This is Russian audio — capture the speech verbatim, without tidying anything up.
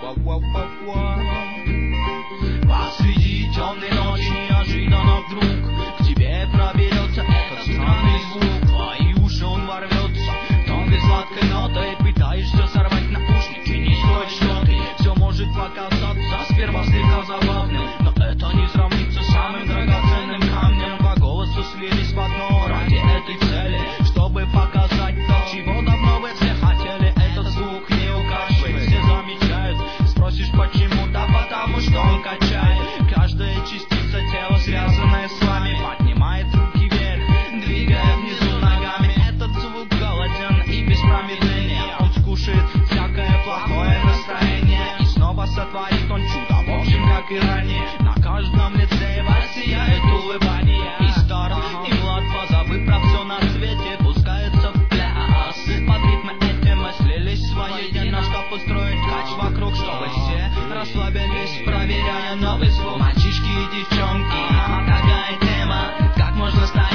Посреди темной ночи неожиданно вдруг к тебе проберется этот странный звук. В твои уши он ворвется новой сладкой нотой. Пытаешься сорвать наушники, не стоит, что ты. Все может показаться сперва слегка забавным, но это не сравнится с самым драгоценным камнем. Два голоса слились в одно ради этой цели, чтобы показать то, чего давно вы все хотели. Этот звук не укачивает, все замечают. Спросишь почему? Да потому что он качает. Каждая частица тела, связанная с вами, поднимает руки вверх, двигая внизу ногами. Этот звук голоден и без промедления он скушает всякое плохое настроение и снова сотворит он чудо, в общем, как и ранее. На каждом лице его сияет улыбание. И стар, и млад, позабыв про все на свете, пускается в пляс. Под ритмы эти мы слились воедино, чтоб устроить кач вокруг, чтобы все расслабились, проверяя новый звук. Мальчишки и девчонки, какая тема, как можно стать